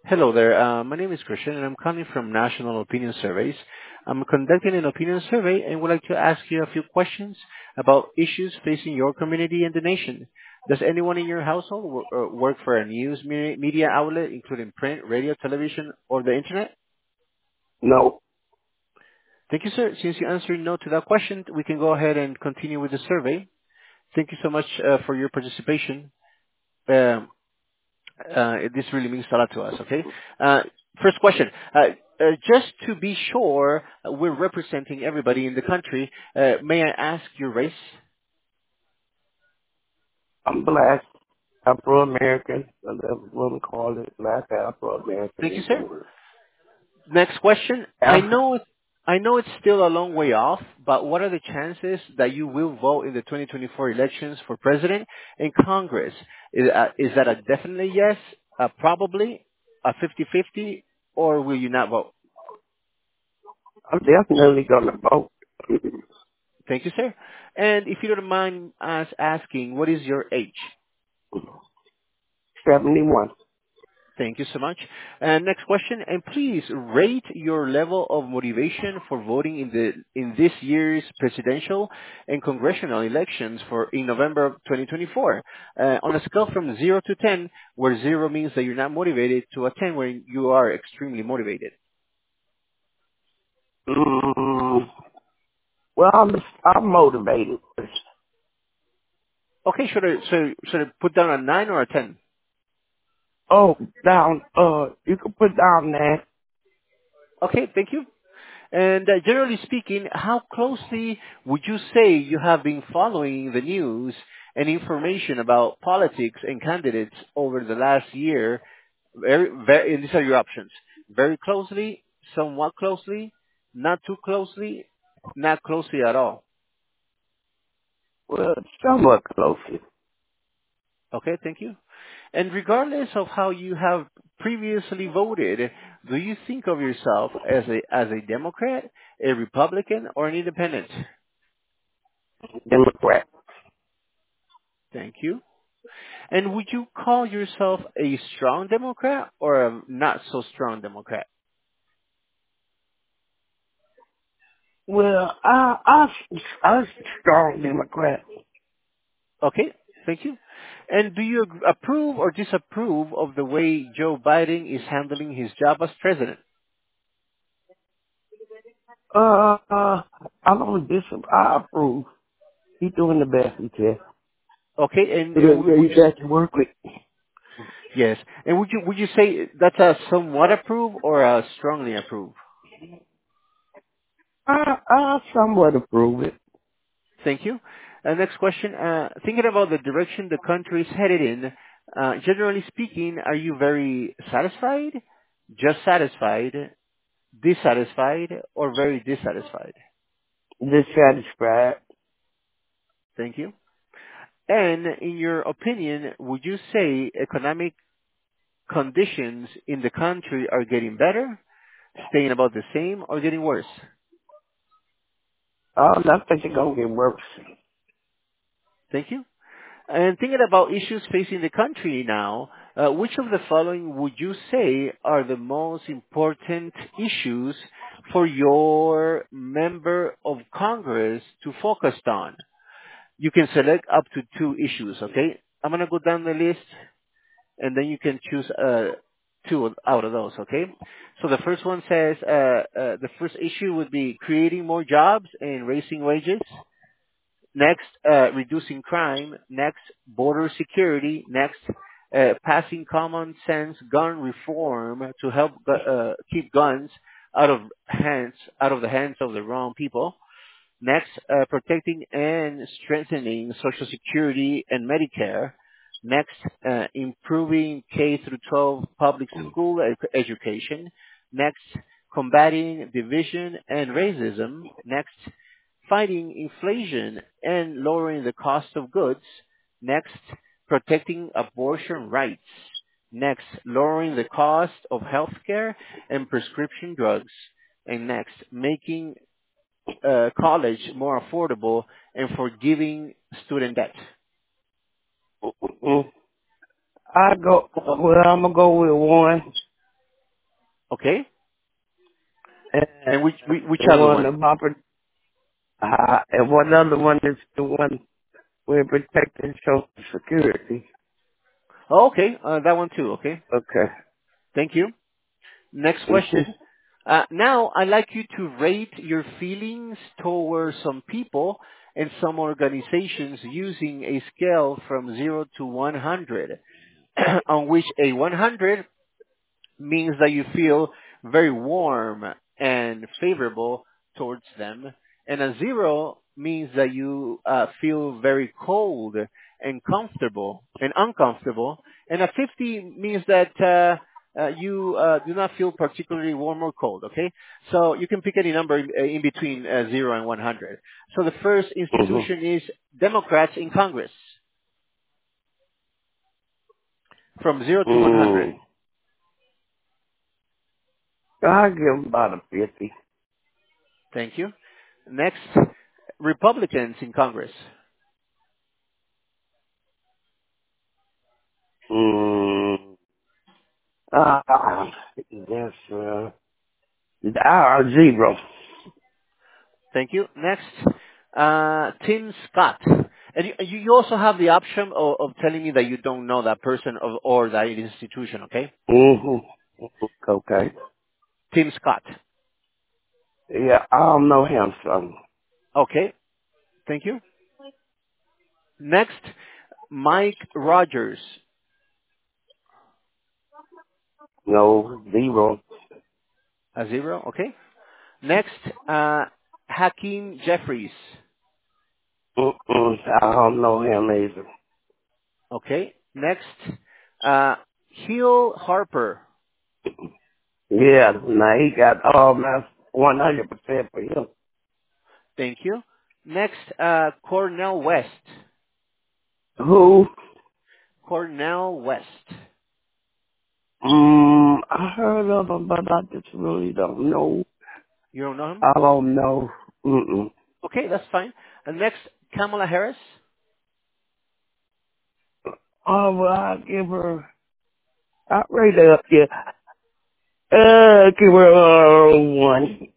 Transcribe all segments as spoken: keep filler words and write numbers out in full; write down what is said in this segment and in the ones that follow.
Hello there. Uh, my name is Christian, and I'm calling from National Opinion Surveys. I'm conducting an opinion survey and would like to ask you a few questions about issues facing your community and the nation. Does anyone in your household wo- uh, work for a news me- media outlet, including print, radio, television, or the internet? No, Thank you, sir. Since you answered no to that question, we can go ahead and continue with the survey. Thank you so much uh, for your participation. Um, Uh, this really means a lot to us, okay? Uh, first question. Uh, uh, just to be sure uh, we're representing everybody in the country, uh, may I ask your race? I'm black, Afro-American. That's what we call it, black Afro-American Thank you, in sir. English. Next question. I Af- know, I know it's still a long way off, but what are the chances that you will vote in the twenty twenty-four elections for president and Congress? Is, uh, is that a definitely yes, a probably, a fifty-fifty, or will you not vote? I'm definitely gonna vote. Thank you, sir. And if you don't mind us asking, what is your age? seventy-one. Thank you so much. And next question, and please rate your level of motivation for voting in the in this year's presidential and congressional elections for in November of twenty twenty-four. Uh, on a scale from zero to ten, where zero means that you're not motivated, to a ten where you are extremely motivated. Mm, well, I'm I'm motivated. Okay, should I so should I put down a nine or a ten? Oh, down. Uh, you can put down that. Okay, thank you. And uh, generally speaking, how closely would you say you have been following the news and information about politics and candidates over the last year? Very, very, and these are your options. Very closely, somewhat closely, not too closely, not closely at all. Well, somewhat closely. Okay, thank you. And regardless of how you have previously voted, do you think of yourself as a as a Democrat, a Republican, or an independent? Democrat. Thank you. And would you call yourself a strong Democrat or a not so strong Democrat? Well, I I I strong Democrat. Okay, thank you. And do you ag- approve or disapprove of the way Joe Biden is handling his job as president? Uh, uh I don't dis. I approve. He's doing the best he can. Okay, and, Yeah, and w- yeah, would you you, got to work with. yes, and would you would you say that's a somewhat approve or a strongly approve? I, I somewhat approve it. Thank you. Uh, next question. Uh, thinking about the direction the country is headed in, uh, generally speaking, are you very satisfied, just satisfied, dissatisfied, or very dissatisfied? Dissatisfied. Thank you. And in your opinion, would you say economic conditions in the country are getting better, staying about the same, or getting worse? Oh, I think it's gonna get worse. Thank you. And thinking about issues facing the country now, uh, which of the following would you say are the most important issues for your member of Congress to focus on? You can select up to two issues, okay? I'm going to go down the list and then you can choose uh, two out of those, okay? So the first one says uh, uh, the first issue would be creating more jobs and raising wages. Next, uh, reducing crime. Next, border security. Next, uh, passing common sense gun reform to help gu- uh, keep guns out of hands out of the hands of the wrong people. Next, uh, protecting and strengthening Social Security and Medicare. Next, uh, improving K through twelve public school ed- education. Next, combating division and racism. Next, fighting inflation and lowering the cost of goods. Next, protecting abortion rights. Next, lowering the cost of healthcare and prescription drugs. And next, making uh, college more affordable and forgiving student debt. Mm. I go. Well, I'm gonna go with one. Okay. And And which which, which the other one one? about, uh, and one other one is the one we're protecting social security. Oh, okay. Uh, that one too. Okay. Okay. Thank you. Next Mhm. question. Uh, now, I'd like you to rate your feelings towards some people and some organizations using a scale from zero to one hundred, on which a one hundred means that you feel very warm and favorable towards them, and a zero means that you uh, feel very cold and comfortable and uncomfortable, and a fifty means that uh, uh, you uh, do not feel particularly warm or cold. Okay, so you can pick any number in, uh, in between uh, zero and one hundred. So the first Mhm. institution is Democrats in Congress, from zero to one hundred. Mm. I give him about a fifty. Thank you. Next, Republicans in Congress. Mm. Uh, that's uh, uh, zero. Thank you. Next, uh, Tim Scott. And you, you also have the option of, of telling me that you don't know that person or, or that institution, okay? Mhm. Okay. Tim Scott. Yeah, I don't know him, so Okay. Thank you. Next, Mike Rogers. no zero. A zero, okay. Next, uh, Hakeem Jeffries. Mm-mm, I don't know him either. Okay. Next, uh, Hill Harper. Yeah, now he got almost one hundred percent for him. Thank you. Next, uh, Cornell West. Who? Cornell West. Mm, I heard of him, but I just really don't know. You don't know him? I don't know. Mm-mm. Okay, that's fine. And next, Kamala Harris. Oh, well, I give her. I rate her up here. Uh, give her uh, one.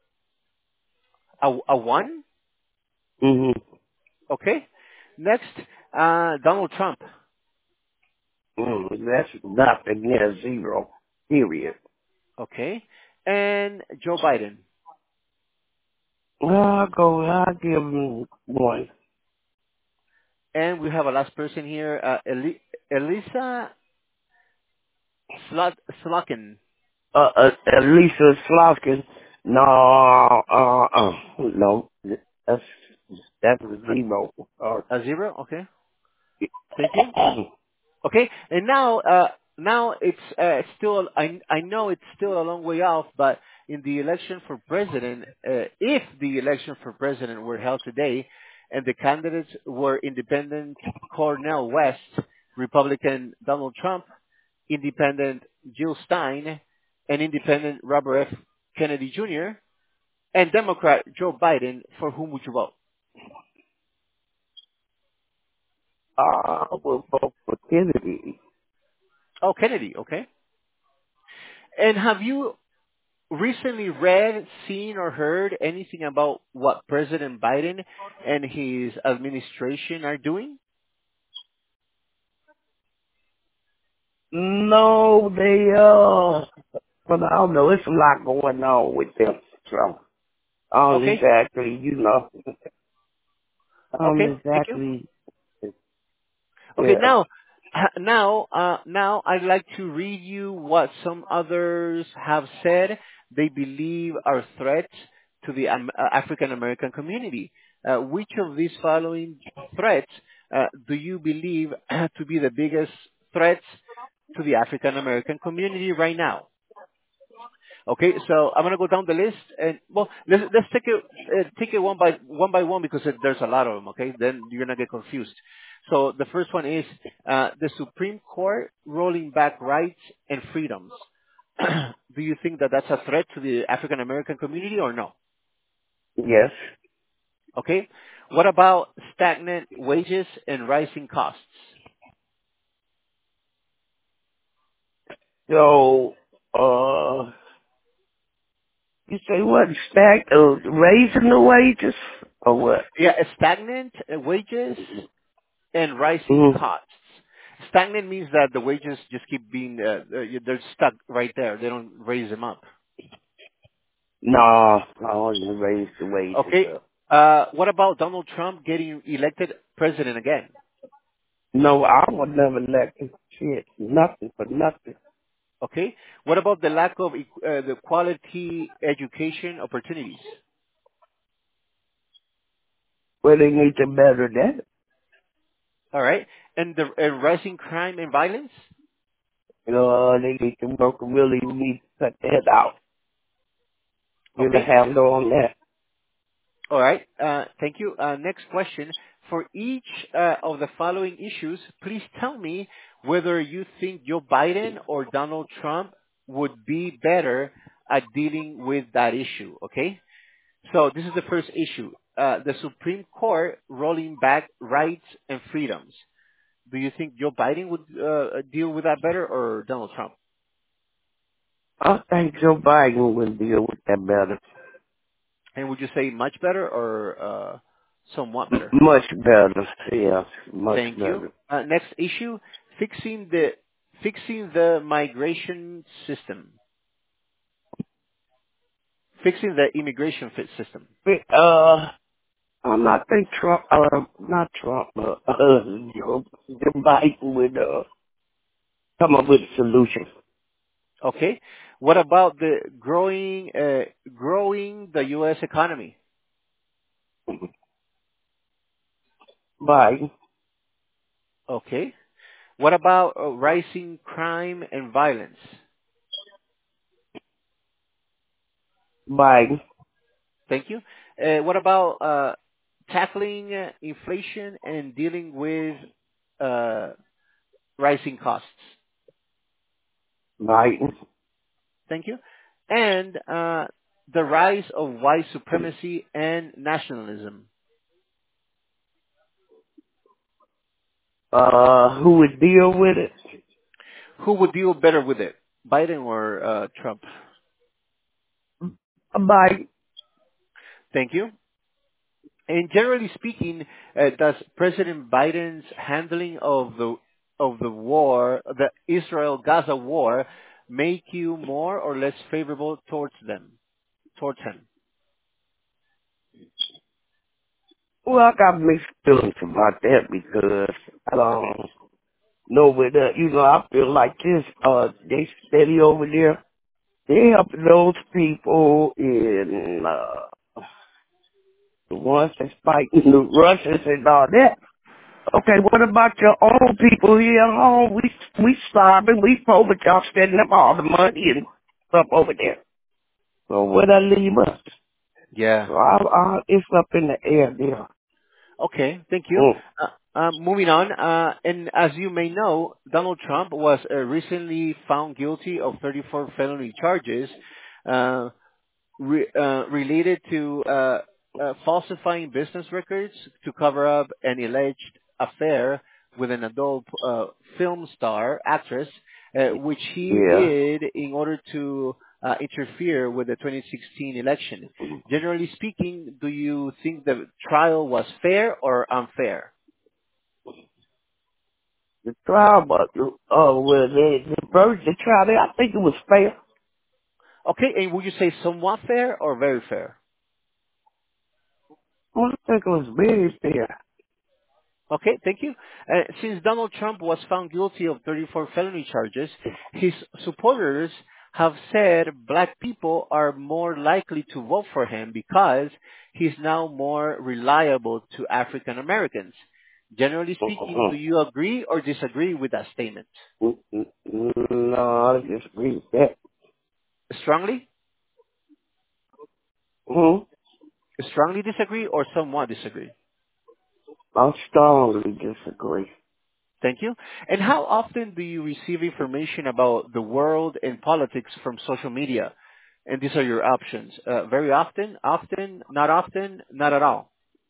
A, a one. Mm-hmm. Okay. Next, uh, Donald Trump. Mm, that's nothing near zero. Period. Okay. And Joe Biden. Well, I'll go. I'll give him one. And we have a last person here, uh, Eli- Elisa Slot- Slotkin. Uh, uh, Lisa Sloskin. No, uh, uh, no. That's that's a zero. Uh, A zero. Okay. Thank you. Okay, and now, uh, now it's uh, still. I I know it's still a long way off, but in the election for president, uh, if the election for president were held today, and the candidates were independent Cornel West, Republican Donald Trump, independent Jill Stein, and independent Robert F. Kennedy Junior, and Democrat Joe Biden, for whom would you vote? uh, we'll vote for Kennedy. Oh, Kennedy. Okay. And have you recently read, seen, or heard anything about what President Biden and his administration are doing? No, they uh, but I don't know. It's a lot going on with them. So I don't Okay, exactly, you know, I don't okay, thank you. exactly. Okay, Yeah. now, now, uh, now I'd like to read you what some others have said they believe are threats to the um, uh, African American community. Uh, which of these following threats uh, do you believe to be the biggest threats to the African American community right now? Okay, so I'm gonna go down the list, and well, let's let's take it uh, take it one by one by one because it, there's a lot of them. Okay, then you're gonna get confused. So the first one is uh, the Supreme Court rolling back rights and freedoms. Do you think that that's a threat to the African American community or no? Yes. Okay, what about stagnant wages and rising costs? So, uh, You say what? Stack uh, raising the wages or what? Yeah, stagnant uh, wages and rising Mm. costs. Stagnant means that the wages just keep being, uh, uh, they're stuck right there. They don't raise them up. No, I want to raise the wages Okay. up. Uh, what about Donald Trump getting elected president again? No, I would never let it shit. Nothing for nothing. Okay. What about the lack of equ- uh, the quality education opportunities? Well, they need to better that. All right. And the and rising crime and violence? You know, they need to work really need to cut that out. Get a Okay. handle on that. All right. Uh, thank you. Uh, next question. For each uh, of the following issues, please tell me whether you think Joe Biden or Donald Trump would be better at dealing with that issue. Okay. So this is the first issue. Uh, the Supreme Court rolling back rights and freedoms. Do you think Joe Biden would uh, deal with that better or Donald Trump? I think Joe Biden will deal with that better. And would you say much better or uh, somewhat M- better? much better. Yeah, much Thank you. better. Uh, next issue, fixing the fixing the migration system, fixing the immigration fit system. But, uh, I'm not think Trump, uh, not Trump, but, uh, Joe, Joe Biden would, uh, come up with a solution. Okay. What about the growing uh, growing the U S economy? Biden, Okay. What about uh, rising crime and violence? Biden, Thank you. Uh, what about uh, tackling uh, inflation and dealing with uh, rising costs? Biden, Thank you. And uh, the rise of white supremacy and nationalism. uh, who would deal with it? Who would deal better with it, Biden or uh, Trump? Biden, Thank you. And generally speaking, uh, does President Biden's handling of the of the war, the Israel-Gaza war, make you more or less favorable towards them, towards him? well, I got mixed feelings about that because, um, know with, uh, you know, I feel like this, uh, they steady over there. They helping those people in, uh, the ones that's fighting the Russians and all that. Okay, what about your own people here at home? We we starving, we poor, but y'all spending up all the money and stuff over there. So where that leave us? Yeah. So I, I, it's up in the air there. Okay, thank you. Mm. Uh, uh, moving on, uh, and as you may know, Donald Trump was uh, recently found guilty of thirty-four felony charges uh, re- uh, related to uh, uh, falsifying business records to cover up an alleged affair with an adult uh, film star actress, uh, which he Yeah. did in order to uh, interfere with the twenty sixteen election. Generally speaking, do you think the trial was fair or unfair? The trial, but oh well, the the first the trial, I think it was fair. Okay, and would you say somewhat fair or very fair? Well, I think it was very fair. Okay, thank you. Uh, since Donald Trump was found guilty of thirty-four felony charges, his supporters have said black people are more likely to vote for him because he's now more reliable to African Americans. Generally speaking, do you agree or disagree with that statement? No, I disagree with that. Strongly? Mm-hmm. Strongly disagree or somewhat disagree? I strongly disagree. Thank you. And how often do you receive information about the world and politics from social media? And these are your options. Uh, very often, often, not often, not at all.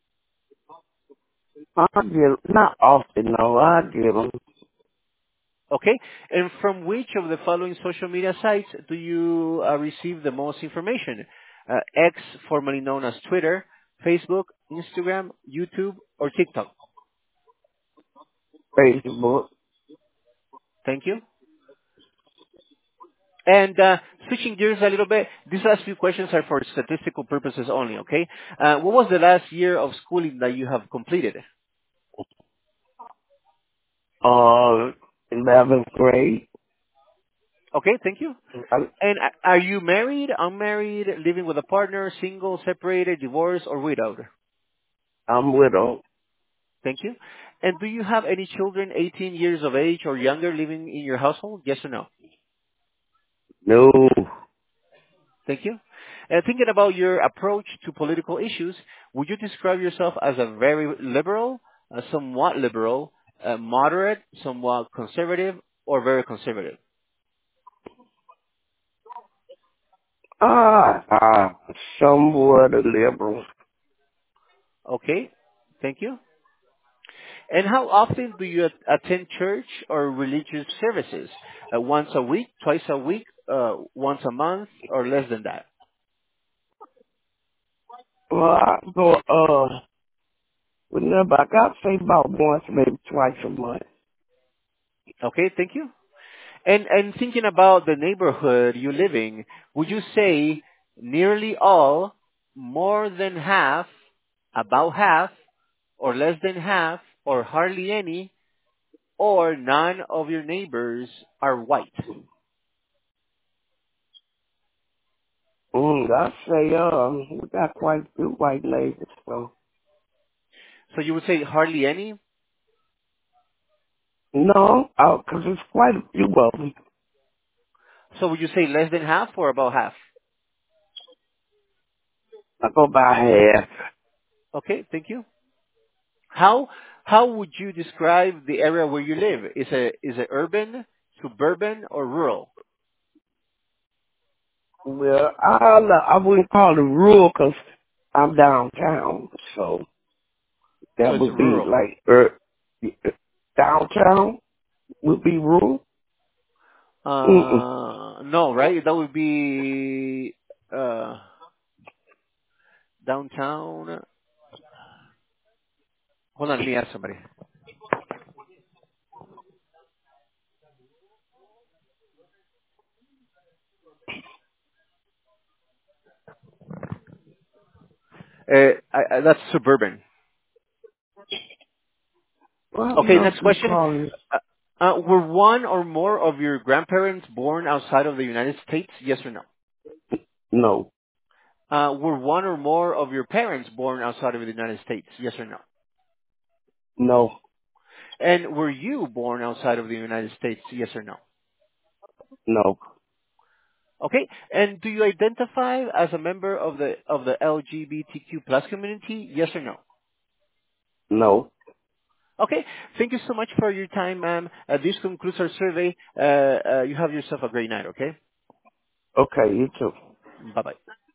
I give, not often, no, I give them. Okay? And from which of the following social media sites do you uh, receive the most information? uh, X, formerly known as Twitter, Facebook, Instagram, YouTube, or TikTok? Facebook. Thank you. And uh, switching gears a little bit, these last few questions are for statistical purposes only, okay? Uh, what was the last year of schooling that you have completed? Uh, eleventh grade. Okay, thank you. I, And a- are you married, unmarried, living with a partner, single, separated, divorced, or widowed? I'm widowed. Thank you. And do you have any children eighteen years of age or younger living in your household? Yes or no? No. Thank you. And thinking about your approach to political issues, would you describe yourself as a very liberal, a somewhat liberal, a moderate, somewhat conservative, or very conservative? Ah, ah, somewhat a liberal. Okay. Thank you. And how often do you at- attend church or religious services? Uh, once a week, twice a week, uh, once a month, or less than that? Well, I go, uh, whenever I got to say about once, maybe twice a month. Okay, thank you. And and thinking about the neighborhood you live in, would you say nearly all, more than half, about half, or less than half, or hardly any, or none of your neighbors are white? Mm, I say, um, we got quite a few white neighbors, so. So you would say hardly any? No, uh 'cause there's quite a few of them. So would you say less than half or about half? I go by half. Okay, thank you. How how would you describe the area where you live? Is it is it urban, suburban, or rural? Well, I, I wouldn't call it rural 'cause I'm downtown, so So that it's would be rural. like, er, downtown would be rural. Mm-mm. Uh, no, right? That would be uh, downtown. Hold on, let me ask somebody. Uh, I, I, that's suburban. Well, I don't Okay, know next if you question. call it. Uh, uh, were one or more of your grandparents born outside of the United States? Yes or no? No, Uh, were one or more of your parents born outside of the United States? Yes or no? no, And were you born outside of the United States? Yes or no? no, Okay. And do you identify as a member of the of the L G B T Q plus community? Yes or no? no. Okay. Thank you so much for your time, ma'am. Uh, this concludes our survey. Uh, uh, you have yourself a great night. Okay. Okay, you too. Bye bye.